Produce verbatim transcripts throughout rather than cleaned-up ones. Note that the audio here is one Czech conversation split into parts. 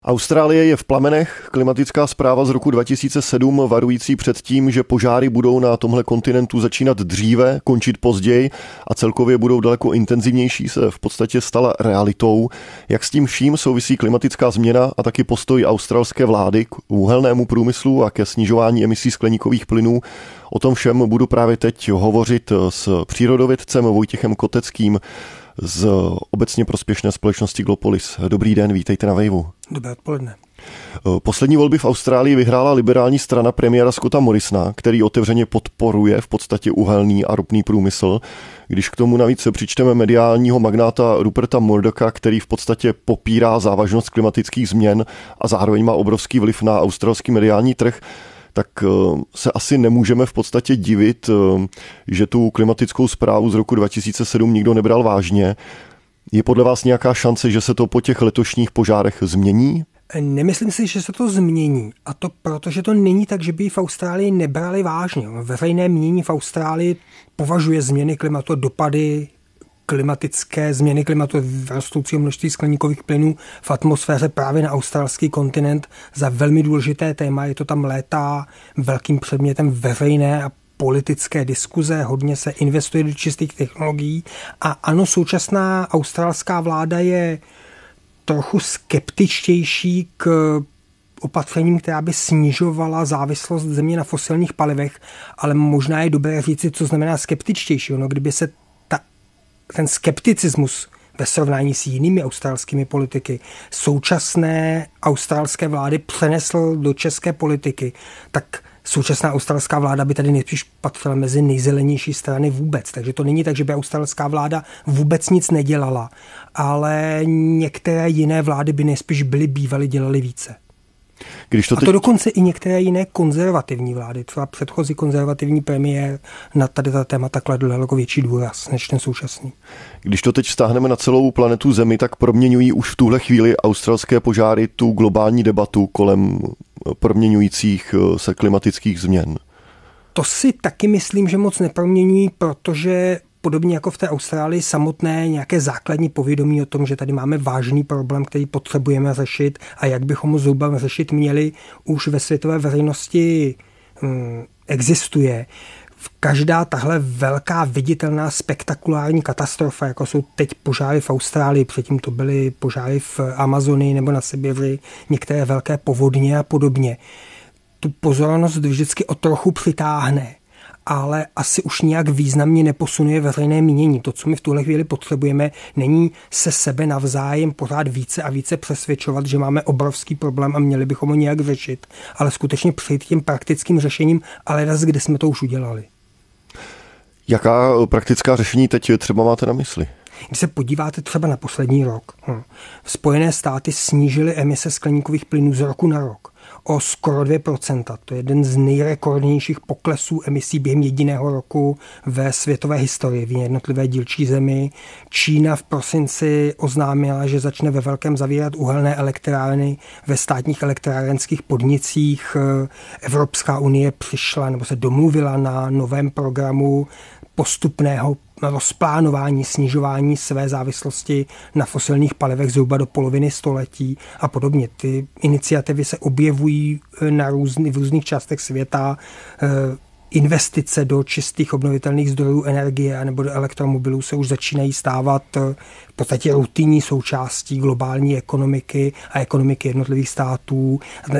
Austrálie je v plamenech. Klimatická zpráva z roku dva tisíce sedm varující před tím, že požáry budou na tomhle kontinentu začínat dříve, končit později a celkově budou daleko intenzivnější, se v podstatě stala realitou. Jak s tím vším souvisí klimatická změna a taky postoj australské vlády k uhelnému průmyslu a ke snižování emisí skleníkových plynů? O tom všem budu právě teď hovořit s přírodovědcem Vojtěchem Koteckým z obecně prospěšné společnosti Glopolis. Dobrý den, vítejte na Waveu. Dobré odpoledne. Poslední volby v Austrálii vyhrála liberální strana premiéra Scotta Morrisona, který otevřeně podporuje v podstatě uhelný a ropný průmysl. Když k tomu navíc přičteme mediálního magnáta Ruperta Murdocha, který v podstatě popírá závažnost klimatických změn a zároveň má obrovský vliv na australský mediální trh, tak se asi nemůžeme v podstatě divit, že tu klimatickou zprávu z roku dva tisíce sedm nikdo nebral vážně. Je podle vás nějaká šance, že se to po těch letošních požárech změní? Nemyslím si, že se to změní. A to proto, že to není tak, že by v Austrálii nebrali vážně. Veřejné mínění v Austrálii považuje změny klimatu, dopady klimatické změny klimatu, rostoucího množství skleníkových plynů v atmosféře právě na australský kontinent za velmi důležité téma. Je to tam létá velkým předmětem veřejné a politické diskuze, hodně se investuje do čistých technologií a ano, současná australská vláda je trochu skeptičtější k opatřením, která by snižovala závislost země na fosilních palivech, ale možná je dobré říci, co znamená skeptičtější. No, kdyby se ta, ten skepticismus ve srovnání s jinými australskými politiky současné australské vlády přenesl do české politiky, tak současná australská vláda by tady nejspíš patřila mezi nejzelenější strany vůbec. Takže to není tak, že by australská vláda vůbec nic nedělala, ale některé jiné vlády by nejspíš byly bývaly, dělaly více. Když to teď... A to dokonce i některé jiné konzervativní vlády, třeba předchozí konzervativní premiér na tady ta témata kladl daleko větší důraz než ten současný. Když to teď vztáhneme na celou planetu Zemi, tak proměňují už v tuhle chvíli australské požáry tu globální debatu kolem proměňujících se klimatických změn. To si taky myslím, že moc neproměňují, protože podobně jako v té Austrálii samotné nějaké základní povědomí o tom, že tady máme vážný problém, který potřebujeme řešit a jak bychom ho zhruba řešit měli, už ve světové veřejnosti hm, existuje. Každá tahle velká, viditelná, spektakulární katastrofa, jako jsou teď požáry v Austrálii, předtím to byly požáry v Amazonii nebo na Sibiři, některé velké povodně a podobně, tu pozornost vždycky o trochu přitáhne, ale asi už nějak významně neposunuje veřejné mínění. To, co my v tuhle chvíli potřebujeme, není se sebe navzájem pořád více a více přesvědčovat, že máme obrovský problém a měli bychom ho nějak řešit, ale skutečně přijít tím praktickým řešením, ale raz, kde jsme to už udělali. Jaká praktická řešení teď třeba máte na mysli? Když se podíváte třeba na poslední rok, hm, Spojené státy snížily emise skleníkových plynů z roku na rok o skoro dvě procenta. To je jeden z nejrekordnějších poklesů emisí během jediného roku ve světové historii v jednotlivé dílčí zemi. Čína v prosinci oznámila, že začne ve velkém zavírat uhelné elektrárny ve státních elektrárenských podnicích. Evropská unie přišla nebo se domluvila na novém programu postupného rozplánování, snižování své závislosti na fosilních palivech zhruba do poloviny století a podobně. Ty iniciativy se objevují na různý, v různých částech světa. Investice do čistých obnovitelných zdrojů energie nebo do elektromobilů se už začínají stávat v podstatě rutinní součástí globální ekonomiky a ekonomiky jednotlivých států.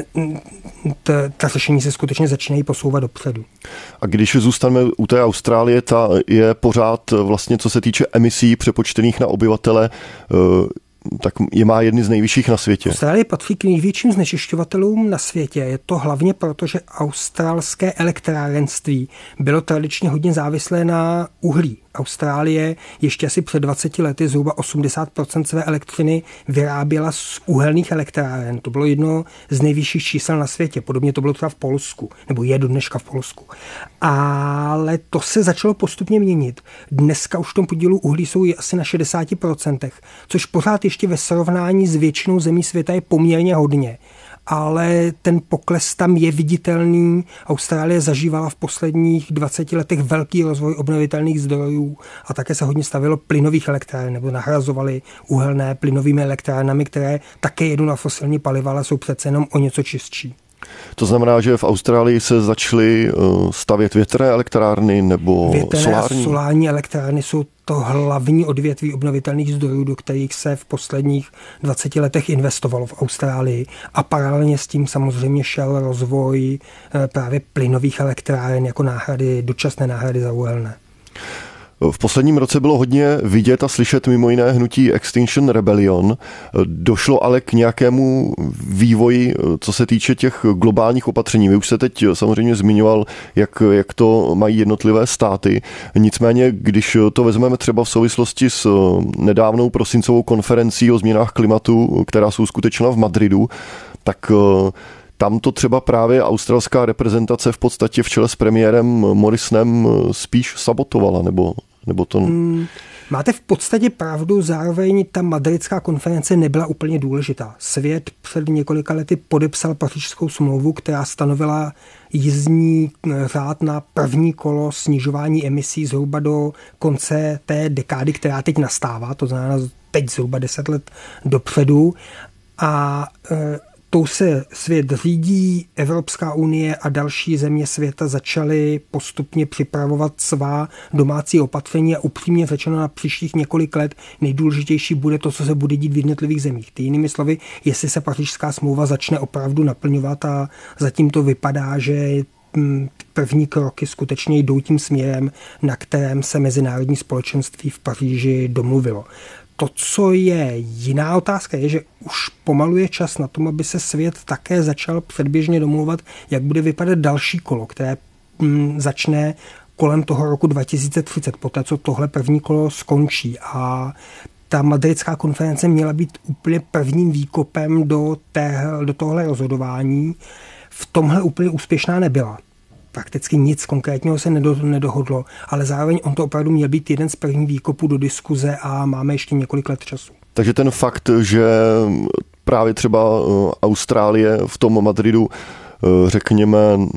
Ta řešení se skutečně začínají posouvat dopředu. A když zůstaneme u té Austrálie, ta je pořád vlastně, co se týče emisí přepočtených na obyvatele, tak je má jedny z nejvyšších na světě. Austrálie patří k největším znečišťovatelům na světě. Je to hlavně proto, že australské elektrárenství bylo tradičně hodně závislé na uhlí. Austrálie ještě asi před dvaceti lety zhruba osmdesát procent své elektřiny vyráběla z uhelných elektráren. To bylo jedno z nejvyšších čísel na světě. Podobně to bylo třeba v Polsku, nebo je do dneška v Polsku. Ale to se začalo postupně měnit. Dneska už v tom podílu uhlí jsou asi na šedesáti procentech, což pořád ještě ve srovnání s většinou zemí světa je poměrně hodně. ale ten pokles tam je viditelný. Austrálie zažívala v posledních dvaceti letech velký rozvoj obnovitelných zdrojů a také se hodně stavilo plynových elektráren, nebo nahrazovaly uhelné plynovými elektrárnami, které také jedou na fosilní paliva, ale jsou přece jenom o něco čistší. To znamená, že v Austrálii se začaly stavět větrné elektrárny nebo větrné solární? a solární elektrárny jsou to hlavní odvětví obnovitelných zdrojů, do kterých se v posledních dvaceti letech investovalo v Austrálii. A paralelně s tím samozřejmě šel rozvoj právě plynových elektráren jako náhrady, dočasné náhrady za uhelné. V posledním roce bylo hodně vidět a slyšet mimo jiné hnutí Extinction Rebellion. Došlo ale k nějakému vývoji, co se týče těch globálních opatření. Vy už se teď samozřejmě zmiňoval, jak, jak to mají jednotlivé státy. Nicméně, když to vezmeme třeba v souvislosti s nedávnou prosincovou konferencí o změnách klimatu, která se uskutečnila v Madridu, tak tam to třeba právě australská reprezentace v podstatě v čele s premiérem Morrisonem spíš sabotovala, nebo, nebo to... Hmm, máte v podstatě pravdu, zároveň ta madridská konference nebyla úplně důležitá. Svět před několika lety podepsal Pařížskou smlouvu, která stanovila jízdní řád na první kolo snižování emisí zhruba do konce té dekády, která teď nastává, to znamená teď zhruba deset let dopředu. A e, tou se svět řídí, Evropská unie a další země světa začaly postupně připravovat svá domácí opatření a upřímně řečeno na příštích několik let nejdůležitější bude to, co se bude dít v jednotlivých zemích. Ty jinými slovy, jestli se Pařížská smlouva začne opravdu naplňovat a zatím to vypadá, že první kroky skutečně jdou tím směrem, na kterém se mezinárodní společenství v Paříži domluvilo. To, co je jiná otázka, je, že už pomalu je čas na tom, aby se svět také začal předběžně domlouvat, jak bude vypadat další kolo, které mm, začne kolem toho roku dva tisíce třicet, poté co tohle první kolo skončí. A ta madridská konference měla být úplně prvním výkopem do, té, do tohle rozhodování. V tomhle úplně úspěšná nebyla. Prakticky nic konkrétního se nedohodlo, ale zároveň on to opravdu měl být jeden z prvních výkopů do diskuze a máme ještě několik let času. Takže ten fakt, že právě třeba Austrálie v tom Madridu, řekněme,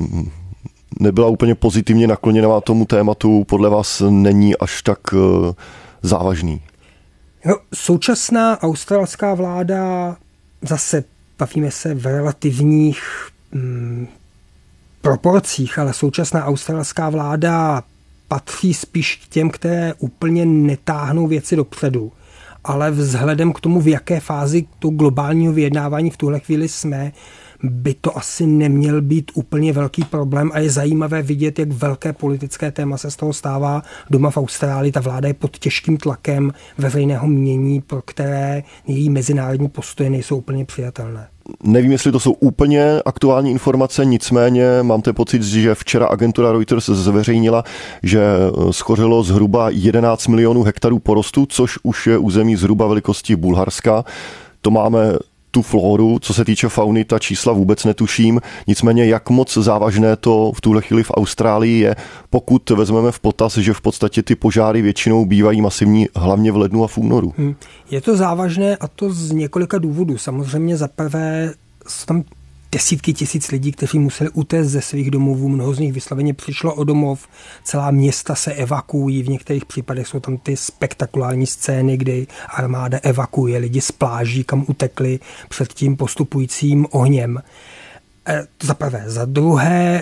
nebyla úplně pozitivně nakloněná tomu tématu, podle vás není až tak závažný? No, současná australská vláda, zase bavíme se v relativních mm, proporcích, ale současná australská vláda patří spíš k těm, které úplně netáhnou věci dopředu. Ale vzhledem k tomu, v jaké fázi to globálního vyjednávání v tuhle chvíli jsme, by to asi neměl být úplně velký problém a je zajímavé vidět, jak velké politické téma se z toho stává doma v Austrálii. Ta vláda je pod těžkým tlakem veřejného mínění, pro které její mezinárodní postoje nejsou úplně přijatelné. Nevím, jestli to jsou úplně aktuální informace, nicméně mám ten pocit, že včera agentura Reuters zveřejnila, že schořelo zhruba jedenáct milionů hektarů porostů, což už je území zhruba velikosti Bulharska. To máme tu floru, co se týče fauny, ta čísla vůbec netuším. Nicméně, jak moc závažné to v tuhle chvíli v Austrálii je, pokud vezmeme v potaz, že v podstatě ty požáry většinou bývají masivní, hlavně v lednu a v únoru. Hmm. Je to závažné a to z několika důvodů. Samozřejmě za prvé jsou tam desítky tisíc lidí, kteří museli utéct ze svých domovů, mnoho z nich vysloveně přišlo o domov, celá města se evakuují, v některých případech jsou tam ty spektakulární scény, kdy armáda evakuuje lidi z pláží, kam utekli před tím postupujícím ohněm. E, za prvé. Za druhé,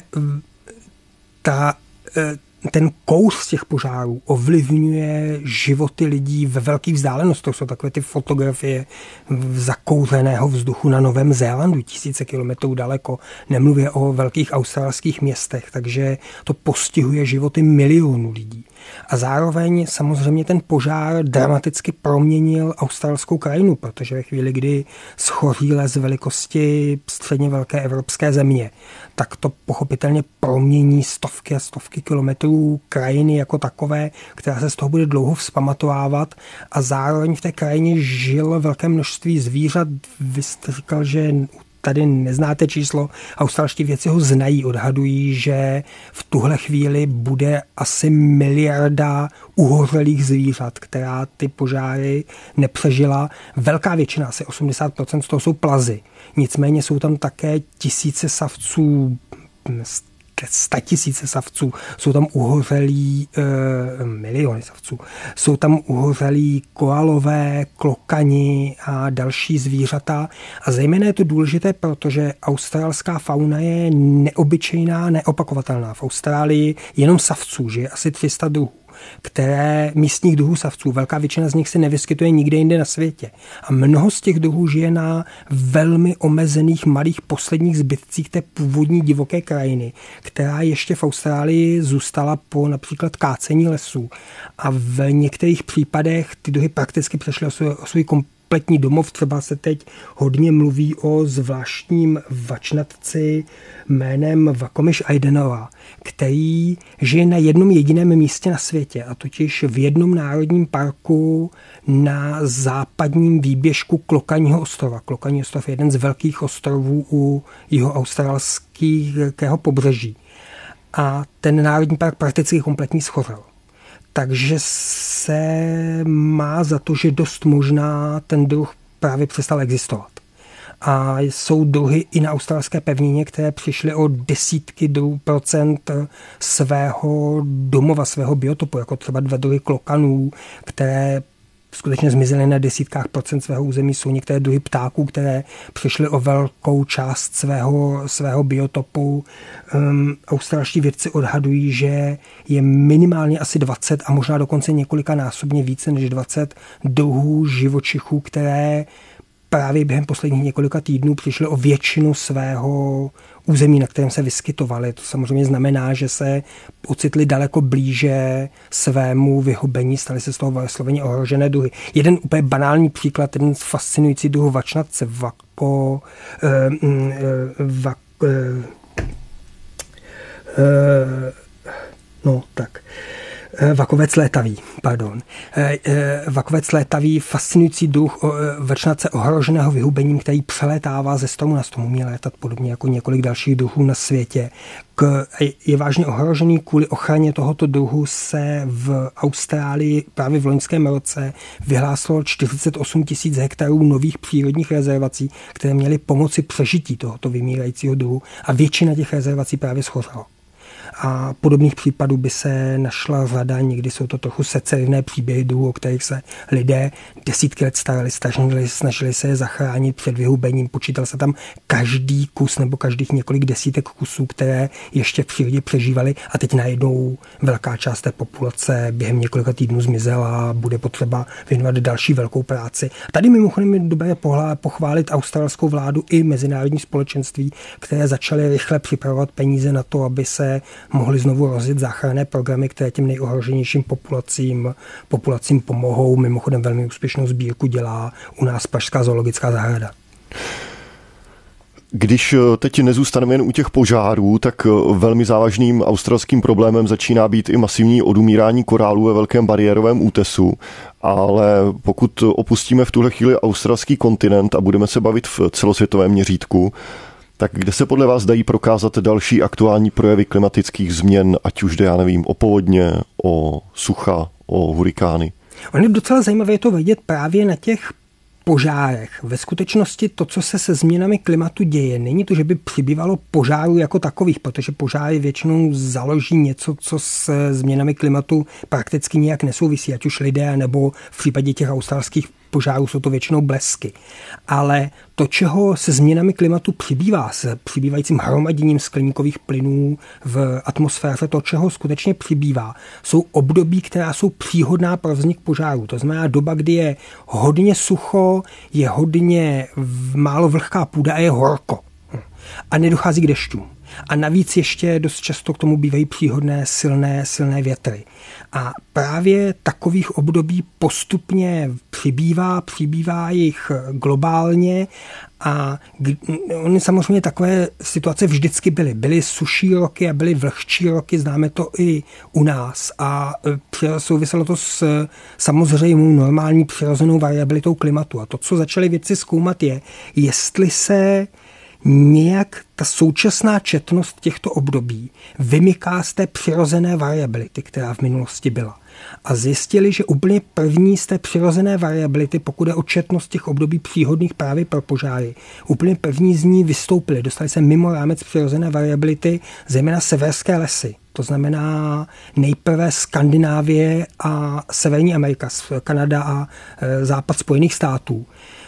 ta, e, ten kous těch požárů ovlivňuje životy lidí ve velkých vzdálenostech. To jsou takové ty fotografie zakouřeného vzduchu na Novém Zélandu, tisíce kilometrů daleko. Nemluvě o velkých australských městech, takže to postihuje životy milionů lidí. A zároveň samozřejmě ten požár dramaticky proměnil australskou krajinu, protože ve chvíli, kdy schoří les velikosti středně velké evropské země, tak to pochopitelně promění stovky a stovky kilometrů krajiny jako takové, která se z toho bude dlouho vzpamatovávat a zároveň v té krajině žilo velké množství zvířat. Vy jste říkal, že tady neznáte číslo, australští vědci ho znají, odhadují, že v tuhle chvíli bude asi miliarda uhořelých zvířat, která ty požáry nepřežila. Velká většina, asi osmdesát procent z toho jsou plazy. Nicméně jsou tam také tisíce savců, statisíce savců, jsou tam uhořelí e, miliony savců, jsou tam uhořelí koalové, klokani a další zvířata. A zejména je to důležité, protože australská fauna je neobyčejná, neopakovatelná. V Austrálii jenom savců žije asi tři sta druhů, které místních druhů savců, velká většina z nich se nevyskytuje nikde jinde na světě. A mnoho z těch druhů žije na velmi omezených malých posledních zbytcích té původní divoké krajiny, která ještě v Austrálii zůstala po například kácení lesů. A v některých případech ty druhy prakticky přešly o svůj, o svůj kompletní domov. Třeba se teď hodně mluví o zvláštním vačnatci jménem Vakomiš Aidenova, který žije na jednom jediném místě na světě, a totiž v jednom národním parku na západním výběžku Klokaního ostrova. Klokaní ostrov je jeden z velkých ostrovů u jihoaustralského pobřeží. A ten národní park prakticky kompletně schořel. Takže se má za to, že dost možná ten druh právě přestal existovat. A jsou druhy i na australské pevnině, které přišly o desítky procent svého domova, svého biotopu, jako třeba dva druhy klokanů, které skutečně zmizely na desítkách procent svého území. Jsou některé druhy ptáků, které přišly o velkou část svého, svého biotopu. Um, australští vědci odhadují, že je minimálně asi dvacet a možná dokonce několika násobně více než dvacet druhů živočichů, které právě během posledních několika týdnů přišli o většinu svého území, na kterém se vyskytovali. To samozřejmě znamená, že se ocitli daleko blíže svému vyhubení, stali se z toho vysloveně ohrožené druhy. Jeden úplně banální příklad, jeden fascinující druh vačnatce, vako, eh, eh, vak, eh, eh, no tak, Vakovec létavý, pardon. Vakovec létavý, fascinující druh vačnatce ohroženého vyhubením, který přelétává ze stromu na strom, umí létat podobně jako několik dalších druhů na světě. K, je vážně ohrožený kvůli ochraně tohoto druhu se v Austrálii právě v loňském roce vyhlásilo čtyřicet osm tisíc hektarů nových přírodních rezervací, které měly pomoci přežití tohoto vymírajícího druhu, a většina těch rezervací právě schořela. A podobných případů by se našla řada, někdy jsou to trochu secerivné příběhy druhů, o kterých se lidé desítky let starali, snažili, snažili se je zachránit před vyhubením. Počítal se tam každý kus nebo každých několik desítek kusů, které ještě v přírodě přežívaly, a teď najednou velká část té populace během několika týdnů zmizela a bude potřeba věnovat další velkou práci. Tady mimochodem je dobré pochválit australskou vládu i mezinárodní společenství, které začaly rychle připravovat peníze na to, aby se mohli znovu rozjet záchranné programy, které těm nejohroženějším populacím, populacím pomohou. Mimochodem velmi úspěšnou sbírku dělá u nás Pražská zoologická zahrada. Když teď nezůstaneme jen u těch požárů, tak velmi závažným australským problémem začíná být i masivní odumírání korálů ve velkém bariérovém útesu. Ale pokud opustíme v tuhle chvíli australský kontinent a budeme se bavit v celosvětovém měřítku, tak kde se podle vás dají prokázat další aktuální projevy klimatických změn, ať už jde, já nevím, o povodně, o sucha, o hurikány? On je docela zajímavé to vidět právě na těch požárech. Ve skutečnosti to, co se se změnami klimatu děje, není to, že by přibývalo požárů jako takových, protože požáry většinou založí něco, co s změnami klimatu prakticky nějak nesouvisí, ať už lidé, nebo v případě těch australských požárů jsou to většinou blesky. Ale to, čeho se změnami klimatu přibývá, s přibývajícím hromaděním skleníkových plynů v atmosféře, to, čeho skutečně přibývá, jsou období, která jsou příhodná pro vznik požáru. To znamená doba, kdy je hodně sucho, je hodně málo vlhká půda a je horko. A nedochází k dešťům. A navíc ještě dost často k tomu bývají příhodné silné, silné větry. A právě takových období postupně přibývá, přibývá jich globálně, a ony samozřejmě takové situace vždycky byly. Byly suší roky a byly vlhčí roky, známe to i u nás. A souviselo to s samozřejmou normální přirozenou variabilitou klimatu. A to, co začali vědci zkoumat, je, jestli se nějak ta současná četnost těchto období vymyká z té přirozené variability, která v minulosti byla. A zjistili, že úplně první z té přirozené variability, pokud je o četnost těch období příhodných právě pro požáry, úplně první z ní vystoupili, dostali se mimo rámec přirozené variability, zejména severské lesy. To znamená nejprve Skandinávie a Severní Amerika, Kanada a západ Spojených států.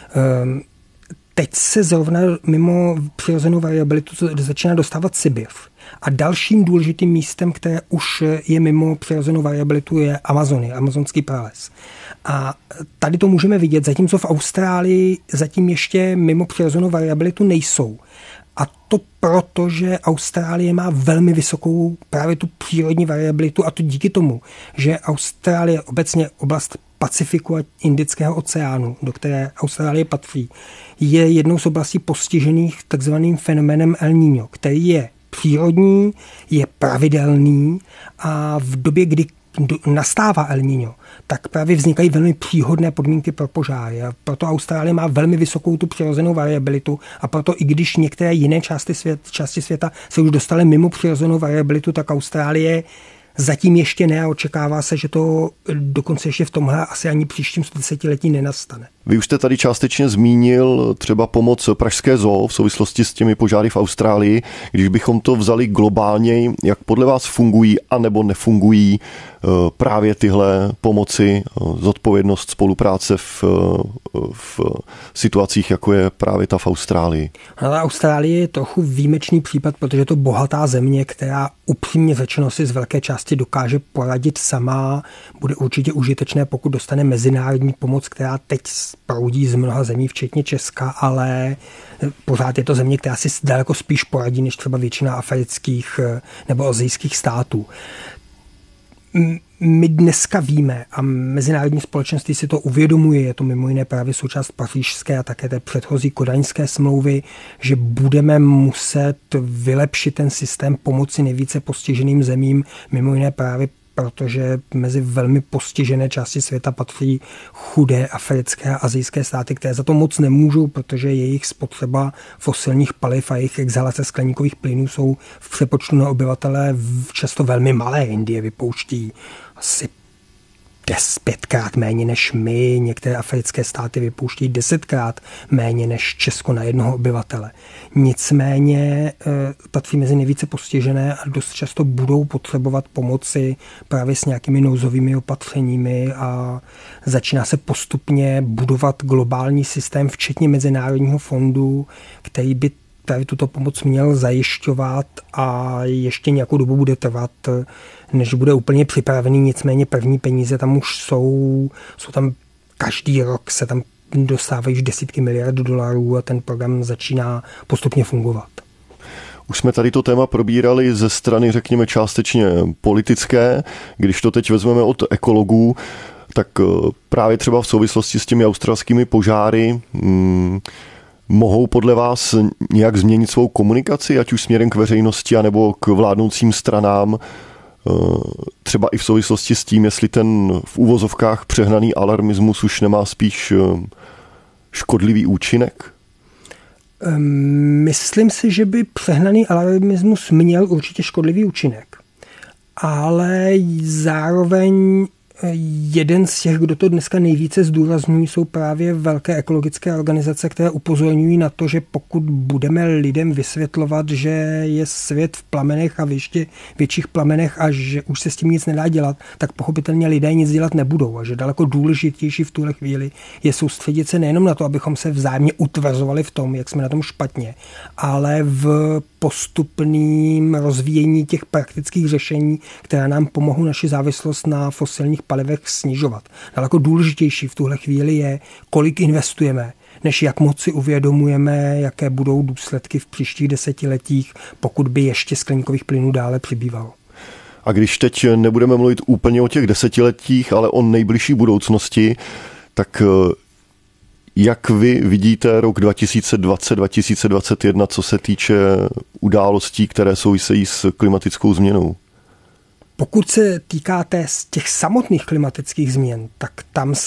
Teď se zrovna mimo přirozenou variabilitu začíná dostávat Sibir. A dalším důležitým místem, které už je mimo přirozenou variabilitu, je Amazonie, amazonský prales. A tady to můžeme vidět, zatímco v Austrálii zatím ještě mimo přirozenou variabilitu nejsou. A to proto, že Austrálie má velmi vysokou právě tu přírodní variabilitu, a to díky tomu, že Austrálie obecně oblast Pacifiku a Indického oceánu, do které Austrálie patří, je jednou z oblastí postižených takzvaným fenoménem El Niño, který je přírodní, je pravidelný a v době, kdy nastává El Niño, tak právě vznikají velmi příhodné podmínky pro požáry. A proto Austrálie má velmi vysokou tu přirozenou variabilitu a proto i když některé jiné části, svět, části světa se už dostaly mimo přirozenou variabilitu, tak Austrálie zatím ještě ne a očekává se, že to dokonce ještě v tomhle asi ani příštím desetiletí nenastane. Vy už jste tady částečně zmínil třeba pomoc Pražské zoo v souvislosti s těmi požáry v Austrálii. Když bychom to vzali globálně, jak podle vás fungují anebo nefungují právě tyhle pomoci, zodpovědnost, spolupráce v, v situacích, jako je právě ta v Austrálii? Ale Austrálie je trochu výjimečný případ, protože je to bohatá země, která upřímně řečeno si z velké části dokáže poradit sama. Bude určitě užitečné, pokud dostane mezinárodní pomoc, která teď proudí z mnoha zemí, včetně Česka, ale pořád je to země, která si daleko spíš poradí, než třeba většina afrických nebo asijských států. My dneska víme, a mezinárodní společenství si to uvědomuje, je to mimo jiné právě součást pařížské a také té předchozí kodaňské smlouvy, že budeme muset vylepšit ten systém pomoci nejvíce postiženým zemím, mimo jiné právě protože mezi velmi postižené části světa patří chudé africké a asijské státy, které za to moc nemůžou, protože jejich spotřeba fosilních paliv a jejich exhalace skleníkových plynů jsou v přepočtu na obyvatele často velmi malé. Indie vypouští asi des, pětkrát méně než my, některé africké státy vypouštějí desetkrát méně než Česko na jednoho obyvatele. Nicméně e, patří mezi nejvíce postižené a dost často budou potřebovat pomoci právě s nějakými nouzovými opatřeními a začíná se postupně budovat globální systém, včetně Mezinárodního fondu, který by právě tuto pomoc měl zajišťovat a ještě nějakou dobu bude trvat, než bude úplně připravený. Nicméně první peníze tam už jsou, jsou tam každý rok se tam dostávají už desítky miliard dolarů a ten program začíná postupně fungovat. Už jsme tady to téma probírali ze strany, řekněme, částečně politické. Když to teď vezmeme od ekologů, tak právě třeba v souvislosti s těmi australskými požáry hmm, mohou podle vás nějak změnit svou komunikaci, ať už směrem k veřejnosti, anebo k vládnoucím stranám, třeba i v souvislosti s tím, jestli ten v úvozovkách přehnaný alarmismus už nemá spíš škodlivý účinek? Myslím si, že by přehnaný alarmismus měl určitě škodlivý účinek. Ale zároveň jeden z těch, kdo to dneska nejvíce zdůrazňují, jsou právě velké ekologické organizace, které upozorňují na to, že pokud budeme lidem vysvětlovat, že je svět v plamenech a v ještě větších plamenech a že už se s tím nic nedá dělat, tak pochopitelně lidé nic dělat nebudou a že daleko důležitější v tuhle chvíli je soustředit se nejenom na to, abychom se vzájemně utvrzovali v tom, jak jsme na tom špatně, ale v postupným rozvíjení těch praktických řešení, která nám pomohou naši závislost na fosilních palivech snižovat. Daleko důležitější v tuhle chvíli je, kolik investujeme, než jak moc si uvědomujeme, jaké budou důsledky v příštích desetiletích, pokud by ještě skleníkových plynů dále přibývalo. A když teď nebudeme mluvit úplně o těch desetiletích, ale o nejbližší budoucnosti, tak jak vy vidíte rok dva tisíce dvacet dva tisíce dvacet jedna, co se týče událostí, které souvisejí s klimatickou změnou? Pokud se týká té, těch samotných klimatických změn, tak tam se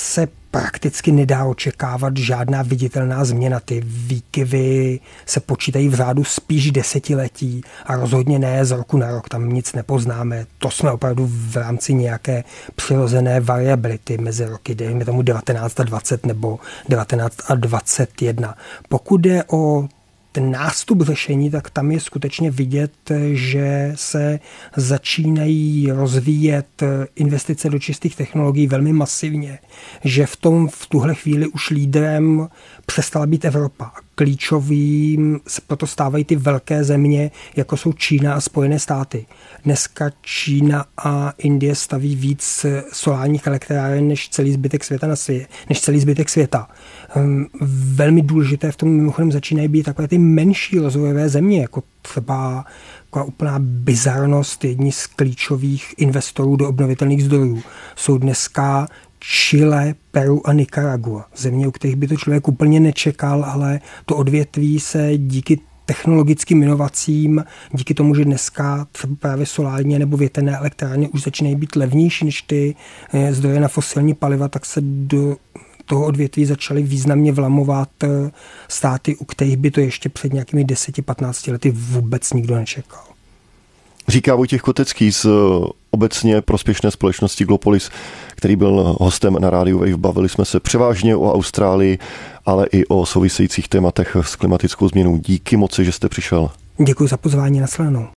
prakticky nedá očekávat žádná viditelná změna. Ty výkyvy se počítají v řádu spíš desetiletí a rozhodně ne z roku na rok, tam nic nepoznáme. To jsme opravdu v rámci nějaké přirozené variability mezi roky, dejme tomu devatenáct a dvacet nebo devatenáct a dvacet jedna. Pokud jde o ten nástup řešení, tak tam je skutečně vidět, že se začínají rozvíjet investice do čistých technologií velmi masivně, že v tom v tuhle chvíli už lídrem přestala být Evropa. Klíčovým se proto stávají ty velké země, jako jsou Čína a Spojené státy. Dneska Čína a Indie staví víc solárních elektráren než celý zbytek světa na světě, než celý zbytek světa. Velmi důležité v tom mimochodem začínají být takové ty menší rozvojové země, jako třeba taková úplná bizarnost. Jedni z klíčových investorů do obnovitelných zdrojů jsou dneska Chile, Peru a Nicaragua. Země, u kterých by to člověk úplně nečekal, ale to odvětví se díky technologickým inovacím, díky tomu, že dneska třeba právě solární nebo větrné elektrárny už začínají být levnější než ty zdroje na fosilní paliva, tak se do toho odvětví začaly významně vlamovat státy, u kterých by to ještě před nějakými deseti patnácti lety vůbec nikdo nečekal. Říká Vojtěch Kotecký z obecně prospěšné společnosti Glopolis, který byl hostem na rádiu Wave. Bavili jsme se převážně o Austrálii, ale i o souvisejících tématech s klimatickou změnou. Díky moc, že jste přišel. Děkuji za pozvání, na shledanou.